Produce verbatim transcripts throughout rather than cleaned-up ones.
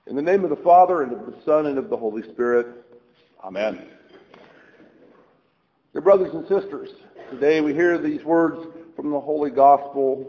In the name of the Father, and of the Son, and of the Holy Spirit. Amen. Dear brothers and sisters, today we hear these words from the Holy Gospel.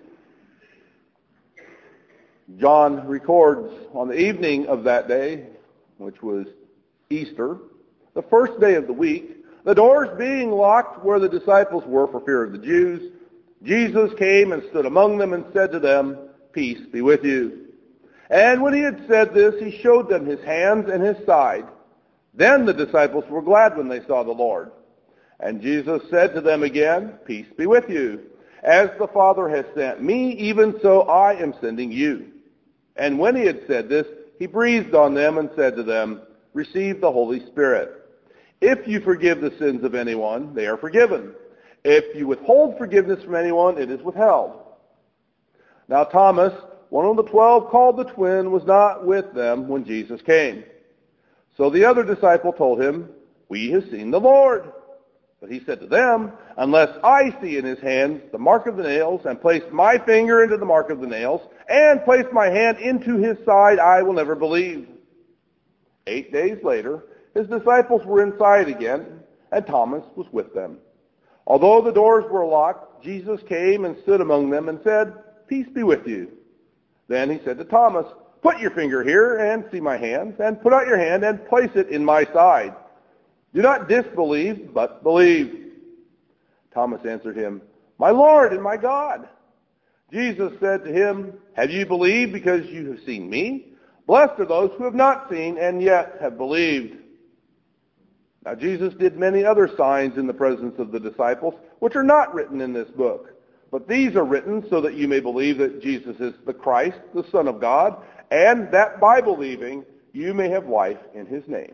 John records on the evening of that day, which was Easter, the first day of the week, the doors being locked where the disciples were for fear of the Jews, Jesus came and stood among them and said to them, "Peace be with you." And when he had said this, he showed them his hands and his side. Then the disciples were glad when they saw the Lord. And Jesus said to them again, "Peace be with you. As the Father has sent me, even so I am sending you." And when he had said this, he breathed on them and said to them, "Receive the Holy Spirit. If you forgive the sins of anyone, they are forgiven. If you withhold forgiveness from anyone, it is withheld." Now Thomas, one of the twelve, called the twin, was not with them when Jesus came. So the other disciple told him, "We have seen the Lord." But he said to them, "Unless I see in his hands the mark of the nails, and place my finger into the mark of the nails, and place my hand into his side, I will never believe." Eight days later, his disciples were inside again, and Thomas was with them. Although the doors were locked, Jesus came and stood among them and said, "Peace be with you." Then he said to Thomas, "Put your finger here and see my hands, and put out your hand and place it in my side. Do not disbelieve, but believe." Thomas answered him, "My Lord and my God." Jesus said to him, "Have you believed because you have seen me? Blessed are those who have not seen and yet have believed." Now Jesus did many other signs in the presence of the disciples, which are not written in this book. But these are written so that you may believe that Jesus is the Christ, the Son of God, and that by believing you may have life in his name.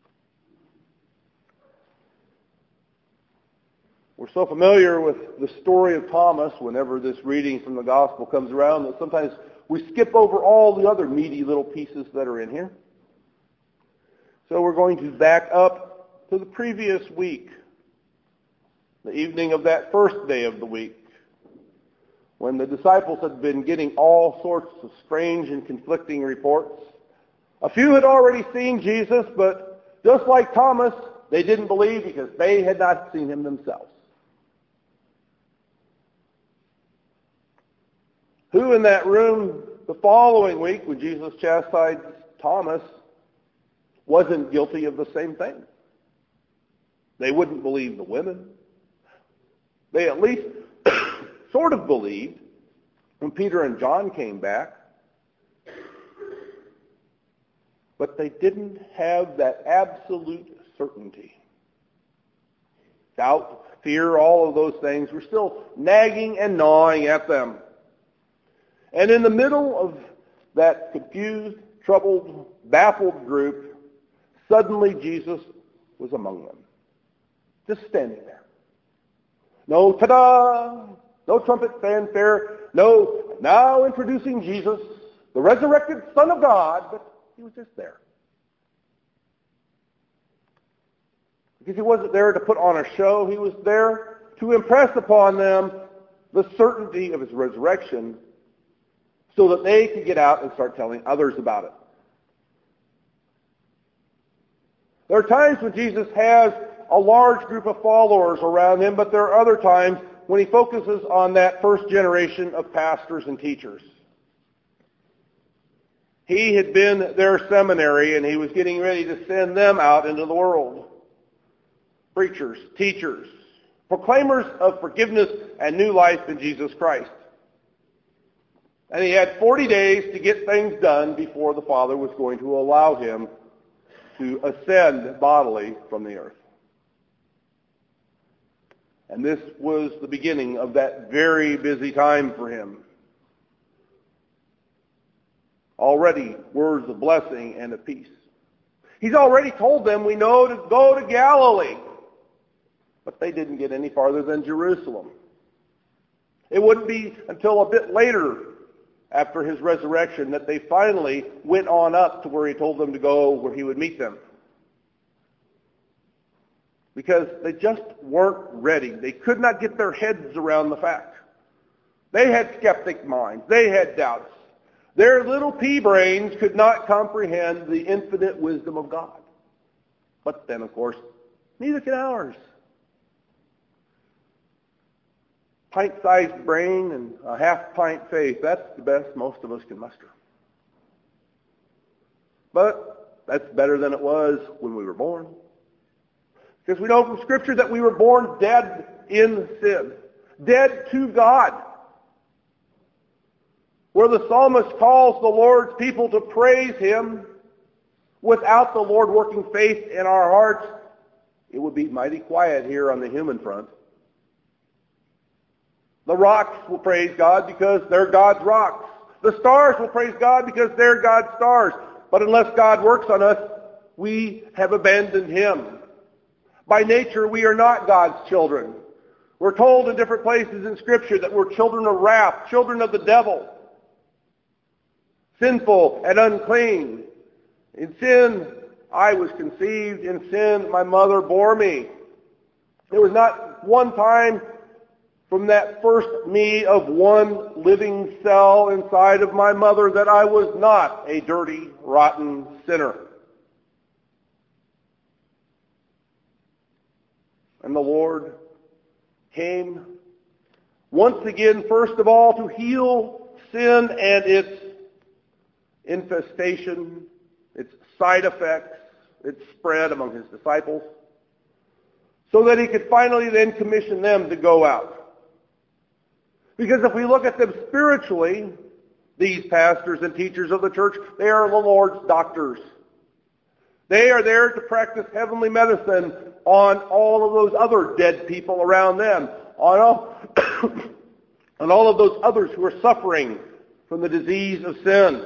We're so familiar with the story of Thomas whenever this reading from the gospel comes around that sometimes we skip over all the other meaty little pieces that are in here. So we're going to back up to the previous week, the evening of that first day of the week, when the disciples had been getting all sorts of strange and conflicting reports. A few had already seen Jesus, but just like Thomas, they didn't believe because they had not seen him themselves. Who in that room the following week, when Jesus chastised Thomas, wasn't guilty of the same thing? They wouldn't believe the women. They at least sort of believed when Peter and John came back, but they didn't have that absolute certainty. Doubt, fear, all of those things were still nagging and gnawing at them. And in the middle of that confused, troubled, baffled group, suddenly Jesus was among them, just standing there. No ta-da! No trumpet fanfare. No, now introducing Jesus, the resurrected Son of God, but he was just there. Because he wasn't there to put on a show. He was there to impress upon them the certainty of his resurrection so that they could get out and start telling others about it. There are times when Jesus has a large group of followers around him, but there are other times when he focuses on that first generation of pastors and teachers. He had been their seminary, and he was getting ready to send them out into the world. Preachers, teachers, proclaimers of forgiveness and new life in Jesus Christ. And he had forty days to get things done before the Father was going to allow him to ascend bodily from the earth. And this was the beginning of that very busy time for him. Already words of blessing and of peace. He's already told them, we know to go to Galilee. But they didn't get any farther than Jerusalem. It wouldn't be until a bit later, after his resurrection, that they finally went on up to where he told them to go, where he would meet them. Because they just weren't ready. They could not get their heads around the fact. They had skeptic minds. They had doubts. Their little pea brains could not comprehend the infinite wisdom of God. But then, of course, neither can ours. Pint-sized brain and a half-pint faith, that's the best most of us can muster. But that's better than it was when we were born. Because we know from Scripture that we were born dead in sin, dead to God. Where the psalmist calls the Lord's people to praise Him without the Lord working faith in our hearts, it would be mighty quiet here on the human front. The rocks will praise God because they're God's rocks. The stars will praise God because they're God's stars. But unless God works on us, we have abandoned Him. By nature, we are not God's children. We're told in different places in Scripture that we're children of wrath, children of the devil, sinful and unclean. In sin, I was conceived. In sin, my mother bore me. There was not one time from that first me of one living cell inside of my mother that I was not a dirty, rotten sinner. And the Lord came once again, first of all, to heal sin and its infestation, its side effects, its spread among His disciples, so that He could finally then commission them to go out. Because if we look at them spiritually, these pastors and teachers of the church, they are the Lord's doctors. They are there to practice heavenly medicine on all of those other dead people around them, on all, on all of those others who are suffering from the disease of sin.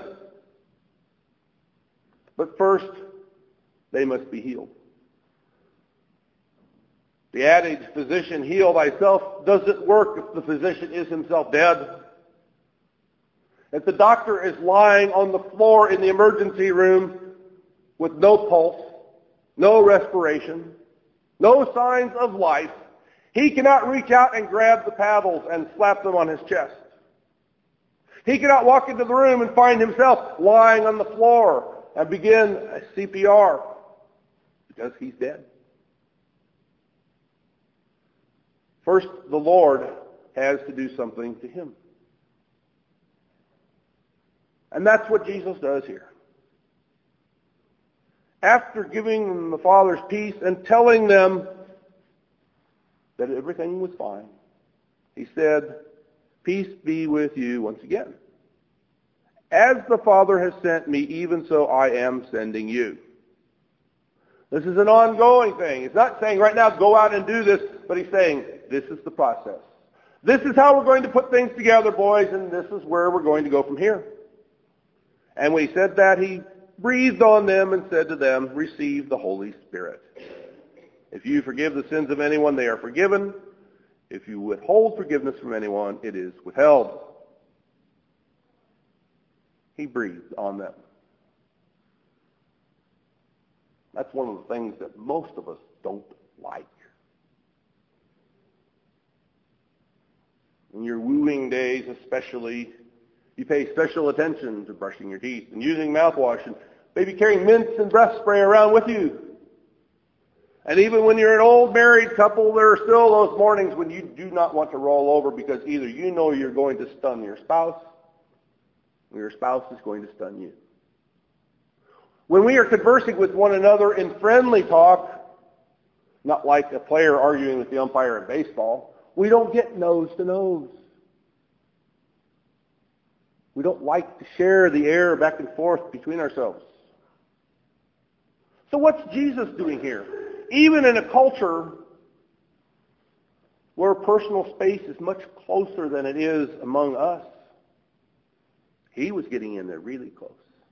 But first, they must be healed. The adage, physician, heal thyself, doesn't work if the physician is himself dead. If the doctor is lying on the floor in the emergency room with no pulse, no respiration, no signs of life, he cannot reach out and grab the paddles and slap them on his chest. He cannot walk into the room and find himself lying on the floor and begin C P R because he's dead. First, the Lord has to do something to him. And that's what Jesus does here. After giving them the Father's peace and telling them that everything was fine, He said, "Peace be with you," once again. "As the Father has sent me, even so I am sending you." This is an ongoing thing. It's not saying right now, go out and do this, but He's saying, this is the process. This is how we're going to put things together, boys, and this is where we're going to go from here. And when He said that, He breathed on them and said to them, "Receive the Holy Spirit. If you forgive the sins of anyone, they are forgiven. If you withhold forgiveness from anyone, it is withheld." He breathed on them. That's one of the things that most of us don't like. In your wooing days especially, you pay special attention to brushing your teeth and using mouthwash and maybe carrying mints and breath spray around with you. And even when you're an old married couple, there are still those mornings when you do not want to roll over because either you know you're going to stun your spouse or your spouse is going to stun you. When we are conversing with one another in friendly talk, not like a player arguing with the umpire in baseball, we don't get nose to nose. We don't like to share the air back and forth between ourselves. So what's Jesus doing here? Even in a culture where personal space is much closer than it is among us, He was getting in there really close.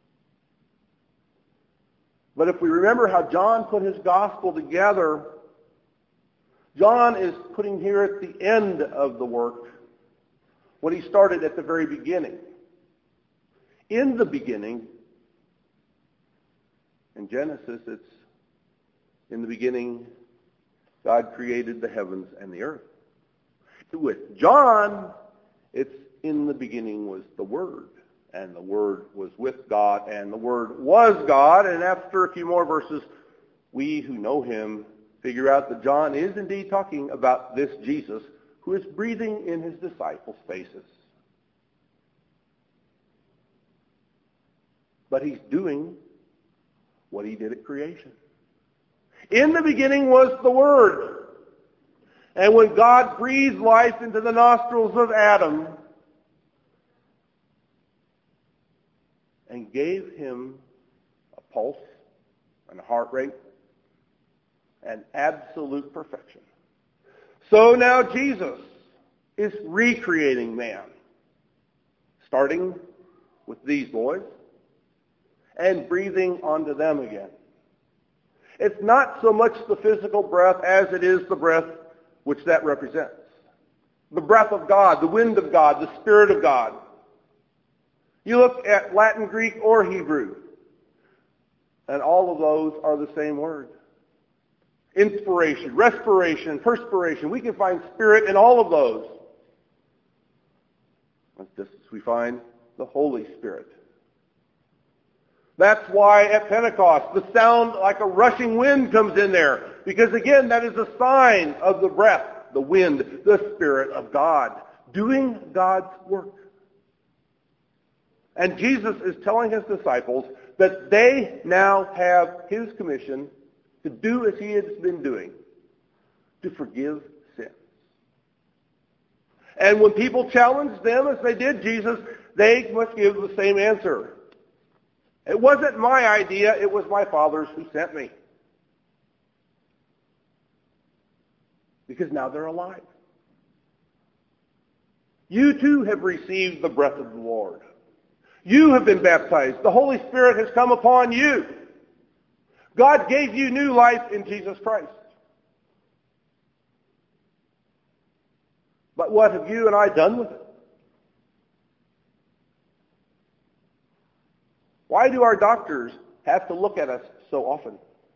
But if we remember how John put his gospel together, John is putting here at the end of the work what he started at the very beginning. In the beginning, in Genesis, it's in the beginning, God created the heavens and the earth. With John, it's in the beginning was the Word, And the Word was with God, and the Word was God. And after a few more verses, we who know him figure out that John is indeed talking about this Jesus who is breathing in his disciples' faces. But he's doing what he did at creation. In the beginning was the Word. And when God breathed life into the nostrils of Adam and gave him a pulse and a heart rate and absolute perfection, so now Jesus is recreating man, starting with these boys and breathing onto them again. It's not so much the physical breath as it is the breath which that represents. The breath of God, the wind of God, the Spirit of God. You look at Latin, Greek, or Hebrew, and all of those are the same word. Inspiration, respiration, perspiration. We can find spirit in all of those. Just as we find the Holy Spirit. That's why at Pentecost, the sound like a rushing wind comes in there. Because again, that is a sign of the breath, the wind, the Spirit of God, doing God's work. And Jesus is telling his disciples that they now have his commission to do as he has been doing, to forgive sins. And when people challenge them, as they did Jesus, they must give the same answer. It wasn't my idea, it was my Father's who sent me. Because now they're alive. You too have received the breath of the Lord. You have been baptized. The Holy Spirit has come upon you. God gave you new life in Jesus Christ. But what have you and I done with it? Why do our doctors have to look at us so often?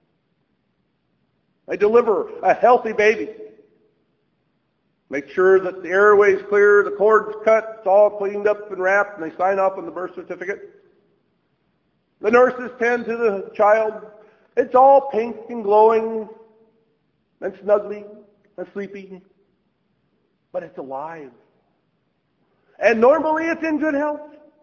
They deliver a healthy baby. Make sure that the airway's clear, the cord's cut, it's all cleaned up and wrapped, and they sign off on the birth certificate. The nurses tend to the child. It's all pink and glowing and snuggly and sleepy. But it's alive. And normally it's in good health.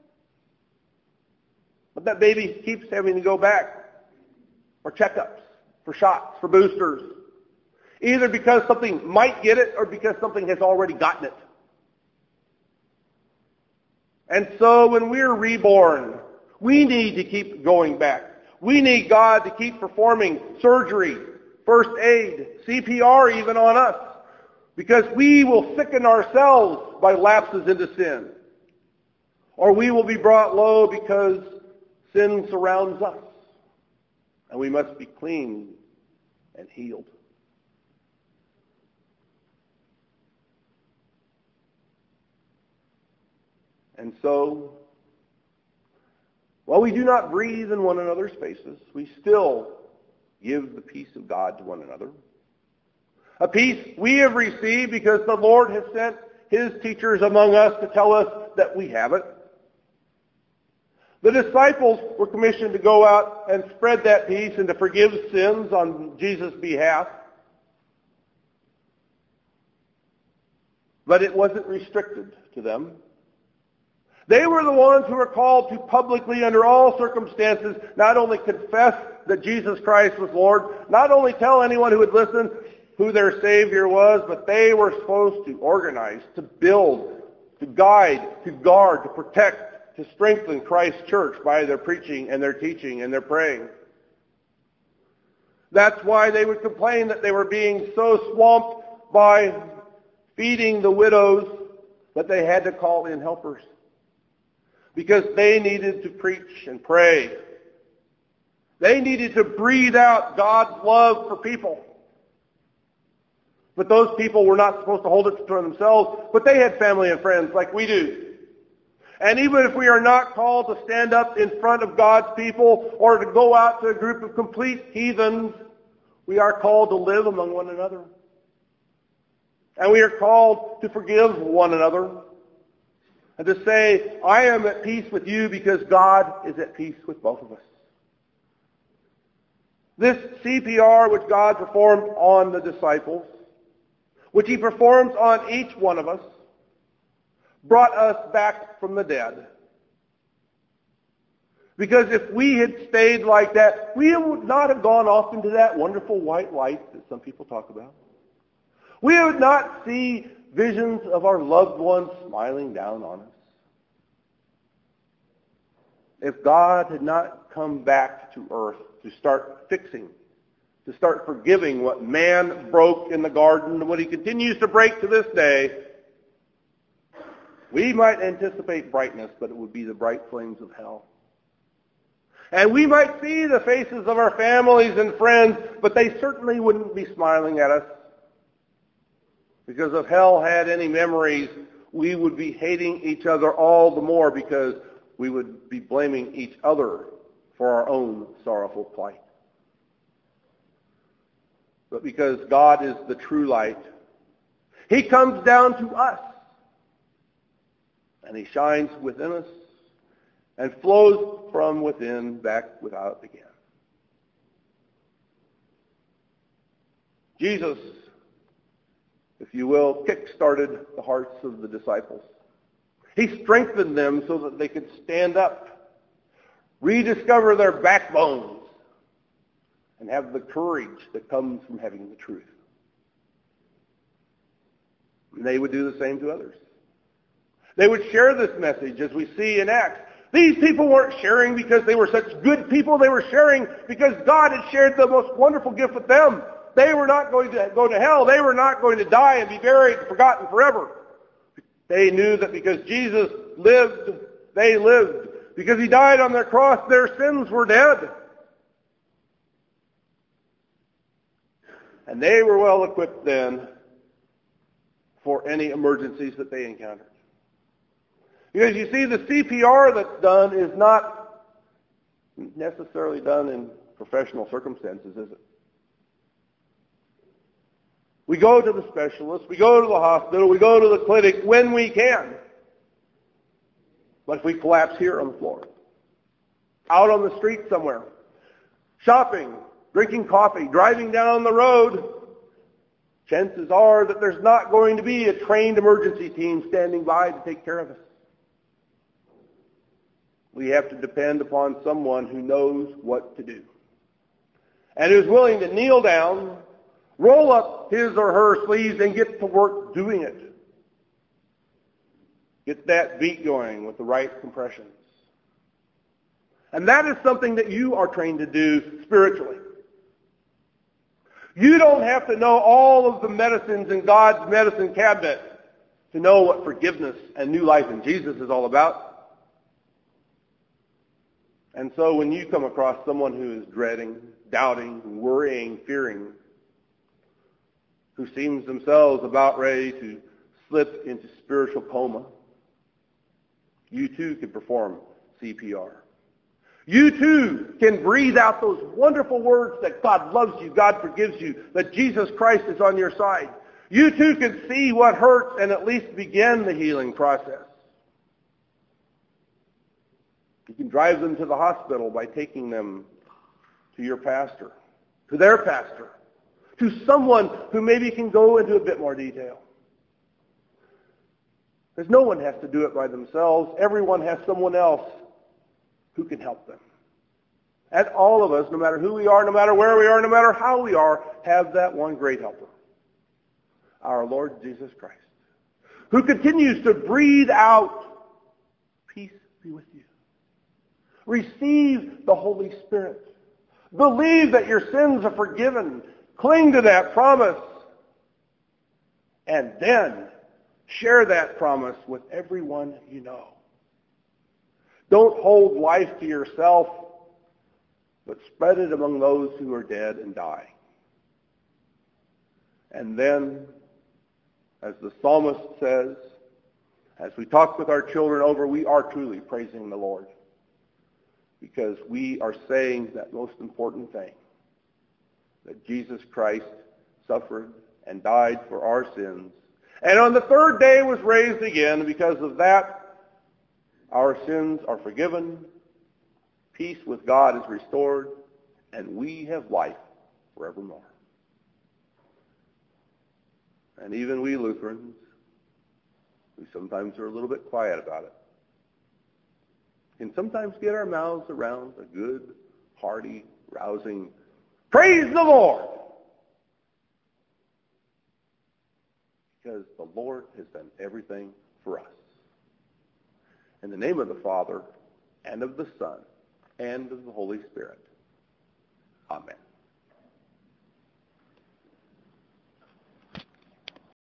But that baby keeps having to go back for checkups, for shots, for boosters. Either because something might get it or because something has already gotten it. And so when we're reborn, we need to keep going back. We need God to keep performing surgery, first aid, C P R even on us. Because we will sicken ourselves by lapses into sin. Or we will be brought low because sin surrounds us. And we must be clean and healed. And so, while we do not breathe in one another's faces, we still give the peace of God to one another. A peace we have received because the Lord has sent his teachers among us to tell us that we have it. The disciples were commissioned to go out and spread that peace and to forgive sins on Jesus' behalf. But it wasn't restricted to them. They were the ones who were called to publicly, under all circumstances, not only confess that Jesus Christ was Lord, not only tell anyone who would listen who their Savior was, but they were supposed to organize, to build, to guide, to guard, to protect, to strengthen Christ's church by their preaching and their teaching and their praying. That's why they would complain that they were being so swamped by feeding the widows that they had to call in helpers. Because they needed to preach and pray. They needed to breathe out God's love for people. But those people were not supposed to hold it to themselves, but they had family and friends like we do. And even if we are not called to stand up in front of God's people or to go out to a group of complete heathens, we are called to live among one another. And we are called to forgive one another. And to say, I am at peace with you because God is at peace with both of us. This C P R which God performed on the disciples, which he performs on each one of us, brought us back from the dead. Because if we had stayed like that, we would not have gone off into that wonderful white light that some people talk about. We would not see visions of our loved ones smiling down on us. If God had not come back to earth to start fixing, to start forgiving what man broke in the garden and what he continues to break to this day, we might anticipate brightness, but it would be the bright flames of hell. And we might see the faces of our families and friends, but they certainly wouldn't be smiling at us. Because if hell had any memories, we would be hating each other all the more because we would be blaming each other for our own sorrowful plight. But because God is the true light, he comes down to us, and he shines within us and flows from within back without again. Jesus, if you will, kick-started the hearts of the disciples. He strengthened them so that they could stand up, rediscover their backbones, and have the courage that comes from having the truth. And they would do the same to others. They would share this message as we see in Acts. These people weren't sharing because they were such good people. They were sharing because God had shared the most wonderful gift with them. They were not going to go to hell. They were not going to die and be buried and forgotten forever. They knew that because Jesus lived, they lived. Because he died on their cross, their sins were dead. And they were well equipped then for any emergencies that they encountered. Because you see, the C P R that's done is not necessarily done in professional circumstances, is it? We go to the specialist, we go to the hospital, we go to the clinic when we can. But if we collapse here on the floor, out on the street somewhere, shopping, drinking coffee, driving down the road, chances are that there's not going to be a trained emergency team standing by to take care of us. We have to depend upon someone who knows what to do and who's willing to kneel down, roll up his or her sleeves, and get to work doing it. Get that beat going with the right compressions. And that is something that you are trained to do spiritually. You don't have to know all of the medicines in God's medicine cabinet to know what forgiveness and new life in Jesus is all about. And so when you come across someone who is dreading, doubting, worrying, fearing, who seems themselves about ready to slip into spiritual coma, you too can perform C P R. You too can breathe out those wonderful words that God loves you, God forgives you, that Jesus Christ is on your side. You too can see what hurts and at least begin the healing process. You can drive them to the hospital by taking them to your pastor, to their pastor, to someone who maybe can go into a bit more detail. Because no one has to do it by themselves. Everyone has someone else who can help them. And all of us, no matter who we are, no matter where we are, no matter how we are, have that one great helper, our Lord Jesus Christ, who continues to breathe out, peace be with you. Receive the Holy Spirit. Believe that your sins are forgiven. Cling to that promise. And then share that promise with everyone you know. Don't hold life to yourself, but spread it among those who are dead and dying. And then, as the psalmist says, as we talk with our children over, we are truly praising the Lord. Because we are saying that most important thing, that Jesus Christ suffered and died for our sins, and on the third day was raised again. Because of that, our sins are forgiven, peace with God is restored, and we have life forevermore. And even we Lutherans, who sometimes are a little bit quiet about it, can sometimes get our mouths around a good, hearty, rousing, praise the Lord! Because the Lord has done everything for us. In the name of the Father, and of the Son, and of the Holy Spirit. Amen.